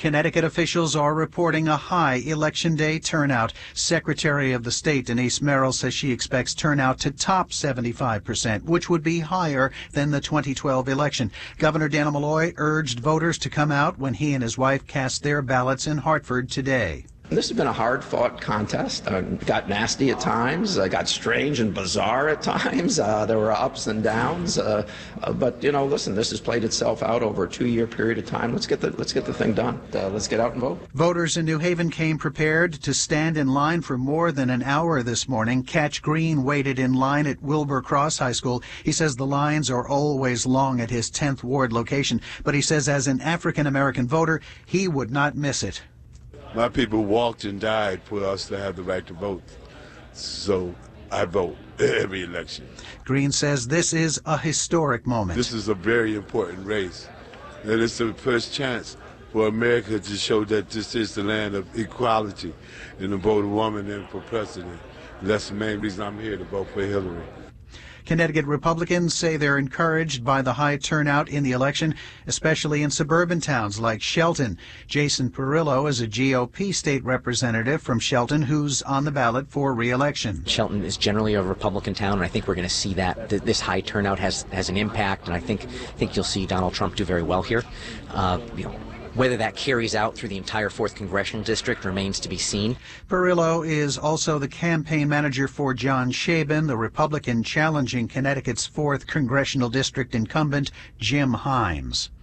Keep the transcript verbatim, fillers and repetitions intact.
Connecticut officials are reporting a high Election Day turnout. Secretary of the State Denise Merrill says she expects turnout to top seventy-five percent, which would be higher than the twenty twelve election. Governor Dannel Malloy urged voters to come out when he and his wife cast their ballots in Hartford today. This has been a hard-fought contest. Uh, got nasty at times, uh, got strange and bizarre at times. Uh, there were ups and downs, uh, uh, but you know, listen, this has played itself out over a two-year period of time. Let's get the let's get the thing done. Uh, let's get out and vote. Voters in New Haven came prepared to stand in line for more than an hour this morning. Catch Green waited in line at Wilbur Cross High School. He says the lines are always long at his tenth Ward location, but he says as an African-American voter, he would not miss it. My people walked and died for us to have the right to vote, so I vote every election. Green says this is a historic moment. This is a very important race, and it's the first chance for America to show that this is the land of equality and to vote a woman in for president. And that's the main reason I'm here, to vote for Hillary. Connecticut Republicans say they're encouraged by the high turnout in the election, especially in suburban towns like Shelton. Jason Perillo is a G O P state representative from Shelton who's on the ballot for re-election. Shelton is generally a Republican town, and I think we're going to see that this high turnout has has an impact, and I think think you'll see Donald Trump do very well here. Uh, you know, Whether that carries out through the entire fourth Congressional District remains to be seen. Perillo is also the campaign manager for John Shaben, the Republican challenging Connecticut's fourth Congressional District incumbent, Jim Himes.